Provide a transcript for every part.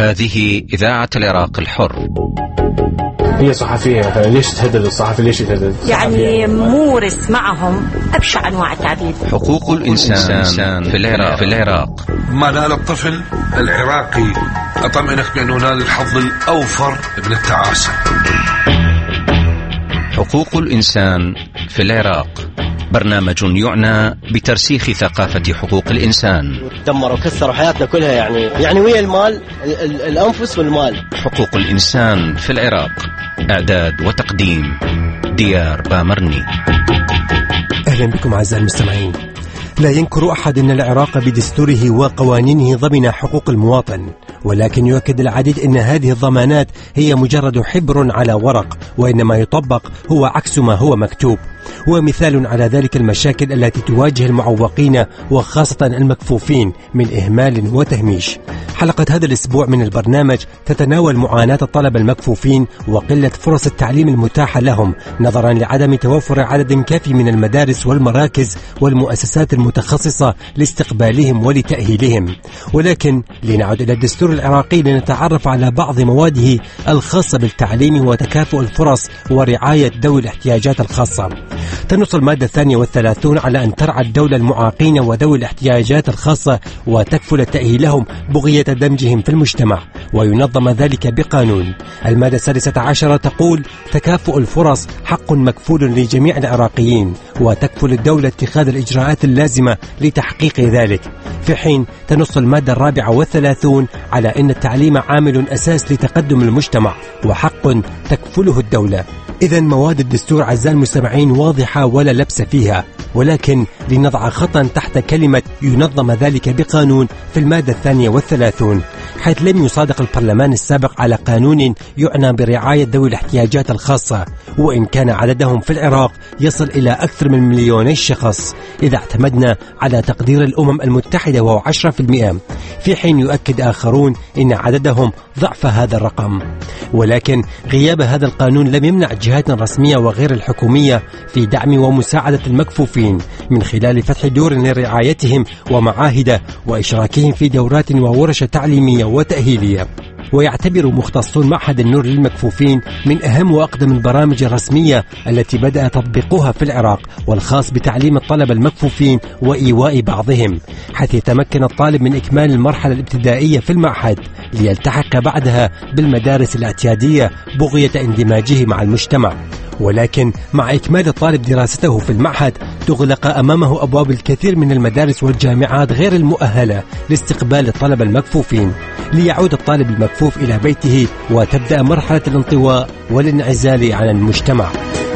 هذه إذاعة العراق الحر. هي صحفية، ليش تهدد الصحفي؟ ليش تهدد؟ يعني مورس معهم أبشع أنواع التهديد. حقوق الإنسان في العراق. ما نال الطفل العراقي أطمئنك بأنه نال الحظ الأوفر من التعاسة. حقوق الإنسان في العراق، برنامج يعنى بترسيخ ثقافة حقوق الإنسان. دمروا كسروا حياتنا كلها، يعني ويا المال، الأنفس والمال. حقوق الإنسان في العراق، إعداد وتقديم ديار بامرني. أهلا بكم أعزائي المستمعين. لا ينكر أحد أن العراق بدستوره وقوانينه ضمن حقوق المواطن، ولكن يؤكد العديد أن هذه الضمانات هي مجرد حبر على ورق، وإن ما يطبق هو عكس ما هو مكتوب. ومثال على ذلك المشاكل التي تواجه المعوقين وخاصة المكفوفين من إهمال وتهميش. حلقة هذا الأسبوع من البرنامج تتناول معاناة الطلبة المكفوفين وقلة فرص التعليم المتاحة لهم نظرا لعدم توفر عدد كافي من المدارس والمراكز والمؤسسات المتخصصة لاستقبالهم ولتأهيلهم. ولكن لنعود إلى الدستور العراقي لنتعرف على بعض مواده الخاصة بالتعليم وتكافؤ الفرص ورعاية ذوي الاحتياجات الخاصة. تنص المادة 32 على أن ترعى الدولة المعاقين وذوي الاحتياجات الخاصة وتكفل تأهيلهم بغية دمجهم في المجتمع، وينظم ذلك بقانون. المادة 16 تقول تكافؤ الفرص حق مكفول لجميع العراقيين، وتكفل الدولة اتخاذ الإجراءات اللازمة لتحقيق ذلك. في حين تنص المادة 34 على أن التعليم عامل أساس لتقدم المجتمع وحق تكفله الدولة. إذن مواد الدستور أعزائي المستمعين واضحة ولا لبس فيها، ولكن لنضع خطا تحت كلمة ينظم ذلك بقانون في المادة 32، حيث لم يصادق البرلمان السابق على قانون يعنى برعاية ذوي الاحتياجات الخاصة، وإن كان عددهم في العراق يصل إلى أكثر من 2,000,000 شخص إذا اعتمدنا على تقدير الأمم المتحدة وهو 10%، في حين يؤكد آخرون إن عددهم ضعف هذا الرقم. ولكن غياب هذا القانون لم يمنع الجهات الرسمية وغير الحكومية في دعم ومساعدة المكفوفين من خلال فتح دور لرعايتهم ومعاهد وإشراكهم في دورات وورش تعليمية وتأهيلية. ويعتبر مختصون معهد النور للمكفوفين من أهم وأقدم البرامج الرسمية التي بدأ تطبيقها في العراق، والخاص بتعليم الطلبة المكفوفين وإيواء بعضهم، حيث يتمكن الطالب من إكمال المرحلة الابتدائية في المعهد ليلتحق بعدها بالمدارس الاعتيادية بغية اندماجه مع المجتمع. ولكن مع إكمال الطالب دراسته في المعهد تغلق أمامه أبواب الكثير من المدارس والجامعات غير المؤهلة لاستقبال الطلبة المكفوفين، ليعود الطالب المكفوف إلى بيته وتبدأ مرحلة الانطواء والانعزال عن المجتمع.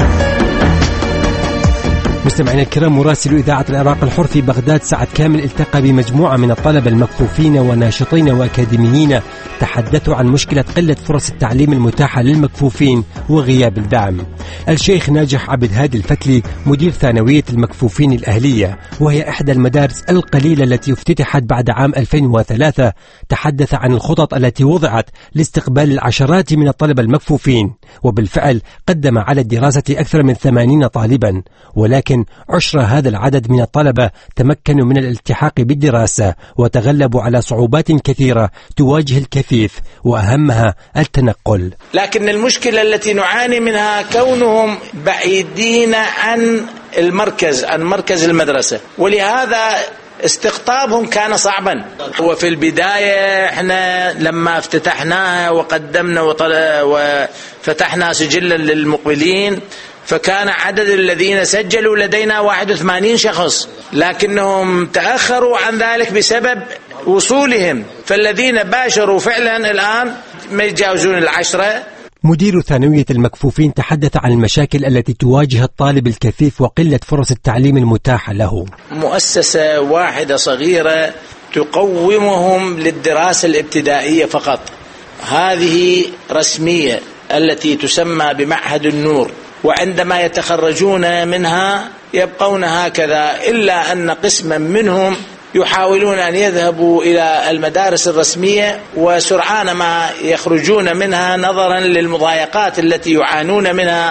مستمعينا الكرام، مراسل إذاعة العراق الحر في بغداد سعد كامل التقى بمجموعة من الطلبة المكفوفين وناشطين وأكاديميين تحدثوا عن مشكلة قلة فرص التعليم المتاحة للمكفوفين وغياب الدعم. الشيخ ناجح عبد هادي الفتلي مدير ثانوية المكفوفين الأهلية، وهي إحدى المدارس القليلة التي افتتحت بعد عام 2003، تحدث عن الخطط التي وضعت لاستقبال العشرات من الطلبة المكفوفين، وبالفعل قدم على الدراسة أكثر من 80 طالبا، ولكن عشر هذا العدد من الطلبة تمكنوا من الالتحاق بالدراسة وتغلبوا على صعوبات كثيرة تواجه الكفيف، وأهمها التنقل. لكن المشكلة التي نعاني منها كونهم بعيدين عن المركز، عن مركز المدرسة، ولهذا استقطابهم كان صعبا. وفي البداية احنا لما افتتحناها وقدمنا وفتحنا سجلا للمقبلين، فكان عدد الذين سجلوا لدينا 81 شخص، لكنهم تأخروا عن ذلك بسبب وصولهم، فالذين باشروا فعلا الآن ما يتجاوزون 10. مدير ثانوية المكفوفين تحدث عن المشاكل التي تواجه الطالب الكفيف وقلة فرص التعليم المتاحة له. مؤسسة واحدة صغيرة تقومهم للدراسة الابتدائية فقط، هذه رسمية التي تسمى بمعهد النور، وعندما يتخرجون منها يبقون هكذا، إلا أن قسما منهم يحاولون أن يذهبوا إلى المدارس الرسمية، وسرعان ما يخرجون منها نظرا للمضايقات التي يعانون منها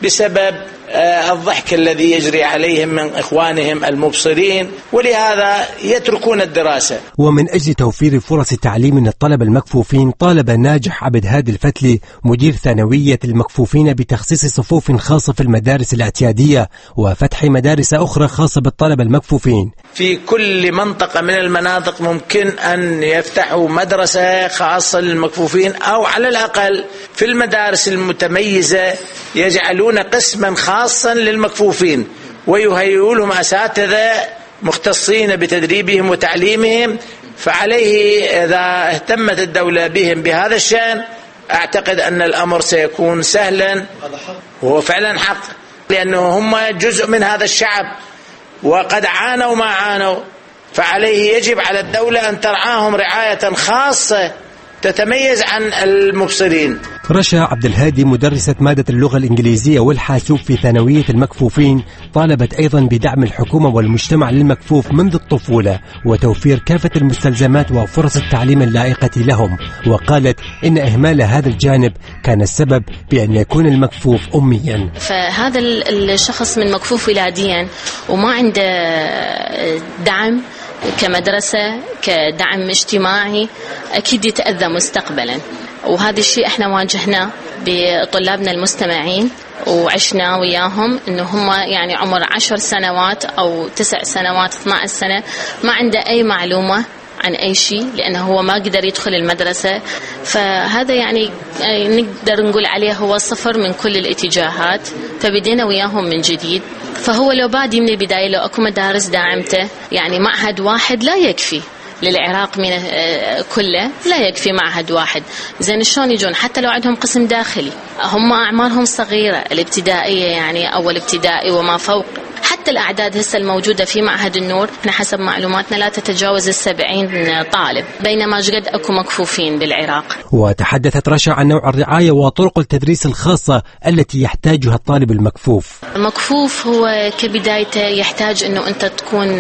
بسبب الضحك الذي يجري عليهم من إخوانهم المبصرين، ولهذا يتركون الدراسة. ومن أجل توفير فرص التعليم للطلبة المكفوفين، طالب ناجح عبد هادي الفتلي مدير ثانوية المكفوفين بتخصيص صفوف خاصة في المدارس الاعتيادية وفتح مدارس أخرى خاصة بالطلبة المكفوفين. في كل منطقة من المناطق ممكن أن يفتحوا مدرسة خاصة للمكفوفين، أو على الأقل في المدارس المتميزة يجعلون قسما خاصا للمكفوفين ويهيئوا لهم أساتذة مختصين بتدريبهم وتعليمهم. فعليه إذا اهتمت الدولة بهم بهذا الشأن أعتقد أن الأمر سيكون سهلا، وهو فعلا حق، لأنه هم جزء من هذا الشعب وقد عانوا ما عانوا، فعليه يجب على الدولة أن ترعاهم رعاية خاصة تتميز عن المبصرين. رشا عبد الهادي مدرسة مادة اللغة الإنجليزية والحاسوب في ثانوية المكفوفين طالبت أيضا بدعم الحكومة والمجتمع للمكفوف منذ الطفولة وتوفير كافة المستلزمات وفرص التعليم اللائقة لهم، وقالت إن إهمال هذا الجانب كان السبب بأن يكون المكفوف أميا. فهذا الشخص من مكفوف ولاديا وما عنده دعم كمدرسة كدعم اجتماعي أكيد يتأذى مستقبلا، وهذا الشيء احنا واجهناه بطلابنا المستمعين وعشنا وياهم، انه هم يعني عمر 10 سنوات او 9 سنوات 12 سنة ما عنده اي معلومة عن أي شيء، لأنه هو ما قدر يدخل المدرسة. فهذا يعني نقدر نقول عليه هو صفر من كل الاتجاهات، فبدينا وياهم من جديد. فهو لو بادي من البداية، لو أكو مدارس داعمته، يعني معهد واحد لا يكفي للعراق من كله، لا يكفي معهد واحد. زين شلون يجون؟ حتى لو عندهم قسم داخلي، هم أعمارهم صغيرة، الابتدائية يعني أول ابتدائي وما فوق. حتى الأعداد هسه الموجودة في معهد النور احنا حسب معلوماتنا لا تتجاوز 70 طالب، بينما قد أكو مكفوفين بالعراق. وتحدثت رشا عن نوع الرعاية وطرق التدريس الخاصة التي يحتاجها الطالب المكفوف. المكفوف هو كبدايته يحتاج أنه أنت تكون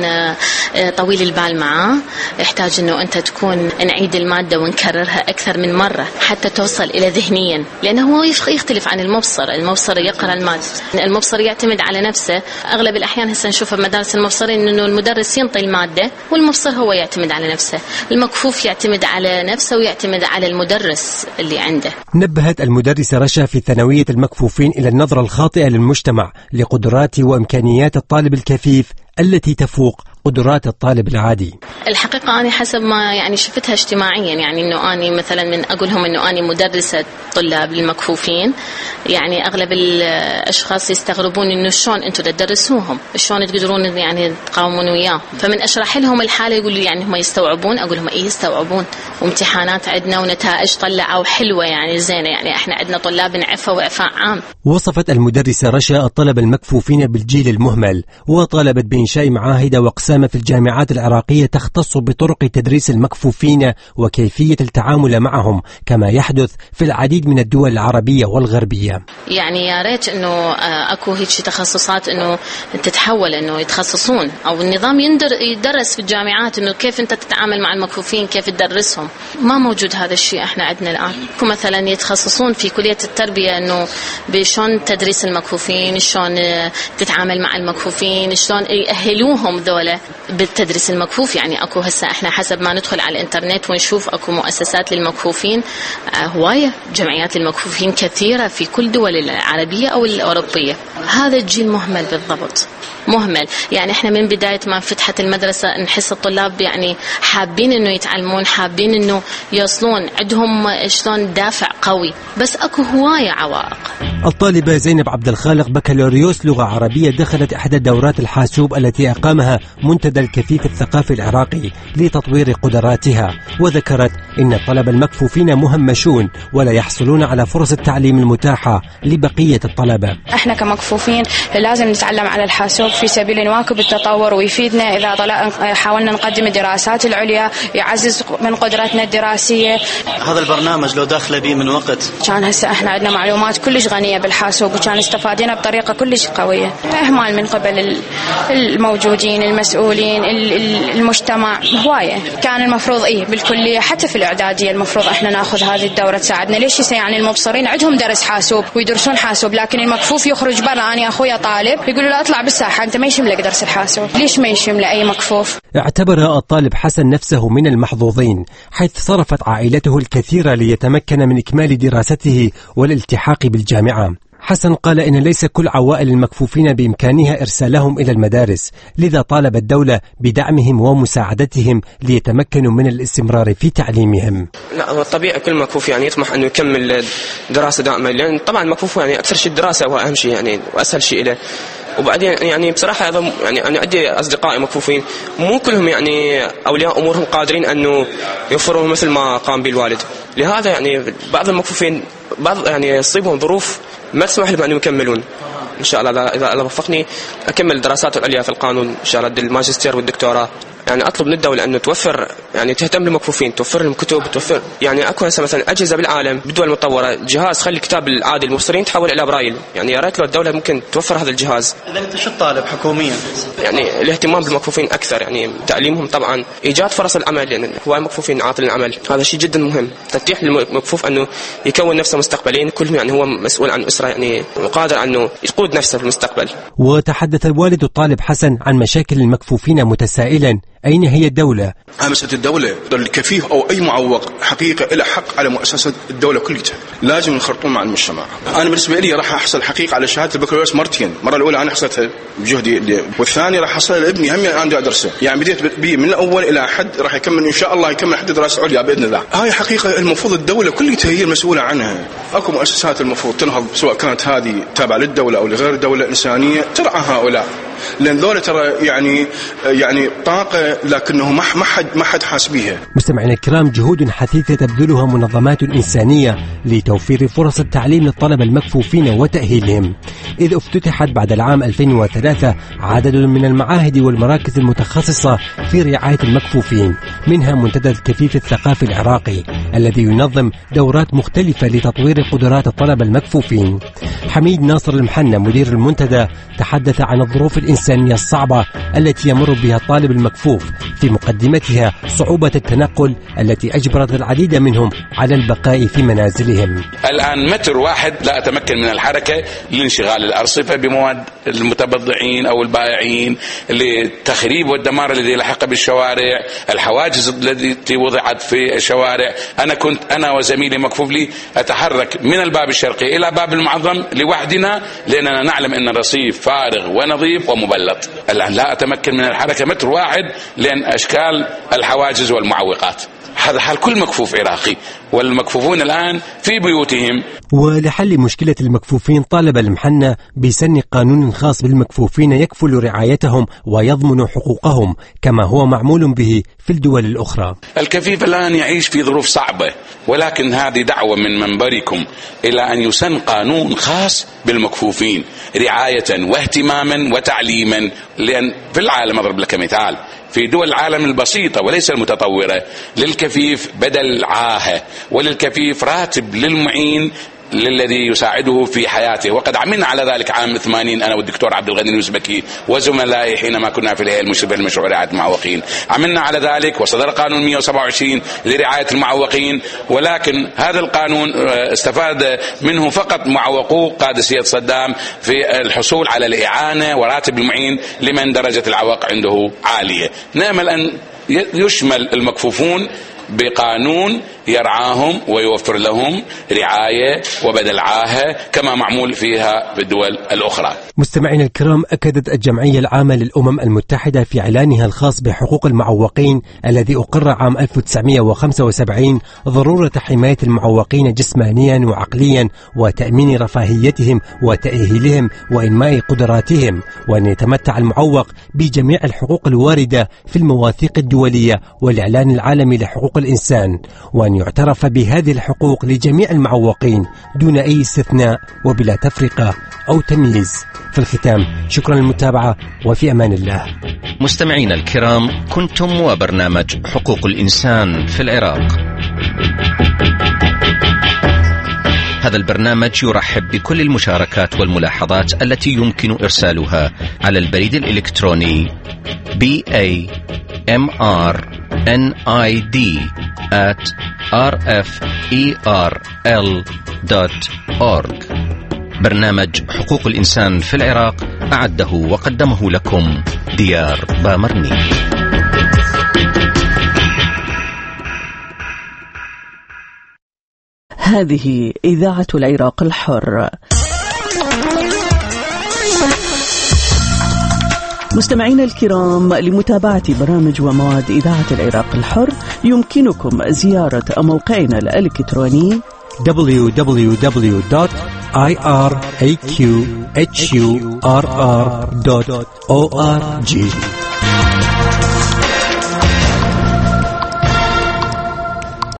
طويل البال معاه، يحتاج أنه أنت تكون نعيد المادة ونكررها أكثر من مرة حتى توصل إلى ذهنيا، لأنه هو يختلف عن المبصر. المبصر يقرأ المادة، المبصر يعتمد على نفسه. أغلب الأحيان هسه نشوفها بمدارس المبصرين إنه المدرس ينطي المادة والمبصر هو يعتمد على نفسه. المكفوف يعتمد على نفسه ويعتمد على المدرس اللي عنده. نبهت المدرسة رشا في ثانوية المكفوفين إلى النظرة الخاطئة للمجتمع لقدرات وإمكانيات الطالب الكفيف التي تفوق قدرات الطالب العادي. الحقيقة أنا حسب ما يعني شفتها اجتماعيا، يعني إنه أنا مثلا من أقولهم إنه أنا مدرسة طلاب المكفوفين، يعني أغلب الأشخاص يستغربون إنه شلون أنتوا تدرسوهم، شلون تقدرون يعني تقاومون وياه. فمن أشرح لهم الحالة يقولوا يعني هم يستوعبون، أقول لهم إيه يستوعبون، وامتحانات عندنا ونتائج طلعوا حلوة يعني زينة، يعني إحنا عندنا طلاب نعفة وإعفاء عام. وصفت المدرسة رشا الطلبة المكفوفين بالجيل المهمل، وطالبت بإنشاء معاهد وأقسام في الجامعات العراقية تختص بطرق تدريس المكفوفين وكيفية التعامل معهم، كما يحدث في العديد من الدول العربية والغربية. يعني يا ريت انه اكو هيك تخصصات انه تتحول انه يتخصصون، او النظام يدرس في الجامعات انه كيف انت تتعامل مع المكفوفين، كيف تدرسهم. ما موجود هذا الشيء احنا عندنا الان. مثلا يتخصصون في كلية التربية انه بشلون تدريس المكفوفين، شلون تتعامل مع المكفوفين، شلون يأهلوهم ذولا بالتدريس المكفوف. يعني اكو هسه احنا حسب ما ندخل على الانترنت ونشوف اكو مؤسسات للمكفوفين هواية، جمعيات للمكفوفين كثيرة في كل دول العربية او الاوروبية. هذا الجيل مهمل بالضبط، مهمل. يعني احنا من بداية ما فتحت المدرسة نحس الطلاب يعني حابين انه يتعلمون، حابين انه يوصلون، عندهم شلون دافع قوي، بس اكو هواية عوائق. الطالبة زينب عبد الخالق بكالوريوس لغة عربية دخلت احدى دورات الحاسوب التي اقامها منتدى الكفيف الثقافي العراقي لتطوير قدراتها، وذكرت ان الطلبة المكفوفين مهمشون ولا يحصلون على فرص التعليم المتاحة لبقية الطلبة. احنا كمكفوفين لازم نتعلم على الحاسوب في سبيل نواكب التطور ويفيدنا إذا حاولنا نقدم الدراسات العليا، يعزز من قدراتنا الدراسية. هذا البرنامج لو داخله به من وقت كان هسه احنا عندنا معلومات كلش غنية بالحاسوب، وكان استفادنا بطريقة كلش قوية. إهمال من قبل الموجودين المسؤولين المسؤولين المجتمع هواية. كان المفروض بالكلية حتى في الإعدادية المفروض احنا ناخذ هذه الدورة تساعدنا. ليش يعني المبصرين عندهم درس حاسوب ويدرسون حاسوب، لكن المكفوف يخرج برا. أنا أخويا طالب يقولوا له اطلع بالساحة أنت ما يشملك درس الحاسوب. ليش ما يشمل أي مكفوف؟ اعتبر الطالب حسن نفسه من المحظوظين، حيث صرفت عائلته الكثير ليتمكن من إكمال دراسته والالتحاق بالجامعة. حسن قال إن ليس كل عوائل المكفوفين بإمكانها إرسالهم إلى المدارس، لذا طالب الدولة بدعمهم ومساعدتهم ليتمكنوا من الاستمرار في تعليمهم. لا، هو الطبيعي كل مكفوف يعني يطمح أنه يكمل دراسة دائما، لأن طبعا المكفوف يعني أكثر شيء الدراسة هو أهم شيء يعني وأسهل شيء له. وبعدين يعني بصراحة يعني أنا عندي أصدقائي مكفوفين مو كلهم يعني أولياء أمورهم قادرين أنه يوفروا مثل ما قام به الوالد. لهذا يعني بعض المكفوفين يعني يصيبهم ظروف ما تسمح لهم أن يكملون. إن شاء الله إذا الله وفقني أكمل دراسات العليا في القانون إن شاء الله، الماجستير والدكتوراه. يعني أطلب من الدولة أنه توفر يعني تهتم بالمكفوفين، توفر لهم كتب، توفر يعني أكو مثلا أجهزة بالعالم بالدول المتطورة جهاز خلي الكتاب العادي المبصرين تحول إلى برايل. يعني يا ريت لو الدولة ممكن توفر هذا الجهاز. إذا أنت شو طالب حكوميا؟ يعني الاهتمام بالمكفوفين أكثر، يعني تعليمهم طبعا، إيجاد فرص العمل، يعني هواي مكفوفين عاطل العمل، هذا شيء جدا مهم. تتيح للمكفوف أنه يكون نفسه مستقبليا، كلهم يعني هو مسؤول عن أسرة يعني وقادر أنه يقود نفسه في المستقبل. وتحدث الوالد الطالب حسن عن مشاكل المكفوفين متسائلا أين هي الدولة؟ مسألة الدولة الكفيف أو أي معوق حقيقة له حق على مؤسسة الدولة كلها، لازم ينخرطون مع المجتمع. أنا بالنسبة لي راح أحصل حقيقة على شهادة البكالوريوس مرتين، المرة الأولى أنا حصلتها بجهدي والثانية راح أحصل لابني هم أنا أدرسه. يعني بديت بي من الأول إلى حد راح يكمل إن شاء الله يكمل حد دراسة عليا بإذن الله. هاي حقيقة المفروض الدولة كلها هي المسؤولة عنها. أكو مؤسسات المفروض تنهض سواء كانت هذه تابعة للدولة أو لغير الدولة إنسانية ترعى هؤلاء، لأن ذولا ترى يعني طاقة لكنه ما حد حاس بيها. مستمعينا الكرام، جهود حثيثة تبذلها منظمات إنسانية لتوفير فرص التعليم للطلبة المكفوفين وتأهيلهم، إذ افتتحت بعد العام 2003 عدد من المعاهد والمراكز المتخصصة في رعاية المكفوفين، منها منتدى الكفيف الثقافي العراقي الذي ينظم دورات مختلفة لتطوير قدرات الطلبة المكفوفين. حميد ناصر المحنة مدير المنتدى تحدث عن الظروف الإنسانية الصعبة التي يمر بها الطالب المكفوف، في مقدمتها صعوبة التنقل التي أجبرت العديد منهم على البقاء في منازلهم. الآن متر واحد لا أتمكن من الحركة لانشغال الأرصفة بمواد المتبضعين أو البائعين، للتخريب والدمار الذي لحق بالشوارع، الحواجز التي وضعت في الشوارع. أنا وزميلي مكفوف لي أتحرك من الباب الشرقي إلى باب المعظم لوحدنا، لأننا نعلم أن الرصيف فارغ ونظيف ومبلط. الآن لا أتمكن من الحركة متر واحد لأن أشكال الحواجز والمعوقات. هذا حال كل مكفوف عراقي، والمكفوفون الآن في بيوتهم. ولحل مشكلة المكفوفين طالب المحنة بسن قانون خاص بالمكفوفين يكفل رعايتهم ويضمن حقوقهم كما هو معمول به في الدول الأخرى. الكفيف الآن يعيش في ظروف صعبة، ولكن هذه دعوة من منبركم إلى أن يسن قانون خاص بالمكفوفين رعاية واهتماما وتعليما. لأن في العالم، أضرب لك مثال، في دول العالم البسيطة وليس المتطورة للكفيف بدل عاهة، وللكفيف راتب للمعين للذي يساعده في حياته. وقد عملنا على ذلك عام 80 أنا والدكتور عبد الغني الوزبكي وزملائي حينما كنا في الهيئة المشرفة لمشروع رعاية المعوقين، عملنا على ذلك وصدر قانون 127 لرعاية المعوقين. ولكن هذا القانون استفاد منه فقط معوقو قادسية صدام في الحصول على الإعانة وراتب المعين لمن درجة العوق عنده عالية. نأمل أن يشمل المكفوفون بقانون يرعاهم ويوفر لهم رعاية وبدل عاهة كما معمول فيها بالدول الأخرى. مستمعين الكرام، أكدت الجمعية العامة للأمم المتحدة في إعلانها الخاص بحقوق المعوقين الذي أقر عام 1975 ضرورة حماية المعوقين جسمانيا وعقليا وتأمين رفاهيتهم وتأهيلهم وإنماء قدراتهم، وأن يتمتع المعوق بجميع الحقوق الواردة في المواثيق الدولية والإعلان العالمي لحقوق الإنسان، وأن يعترف بهذه الحقوق لجميع المعوقين دون أي استثناء وبلا تفرقة أو تمييز. في الختام، شكرا للمتابعة وفي أمان الله. مستمعينا الكرام، كنتم وبرنامج حقوق الإنسان في العراق. هذا البرنامج يرحب بكل المشاركات والملاحظات التي يمكن إرسالها على البريد الإلكتروني BAMRNID@rferl.org. برنامج حقوق الإنسان في العراق أعده وقدمه لكم ديار بامرني. هذه إذاعة العراق الحر. مستمعينا الكرام، لمتابعة برامج ومواد إذاعة العراق الحر يمكنكم زيارة موقعنا الإلكتروني www.iraqhurr.org.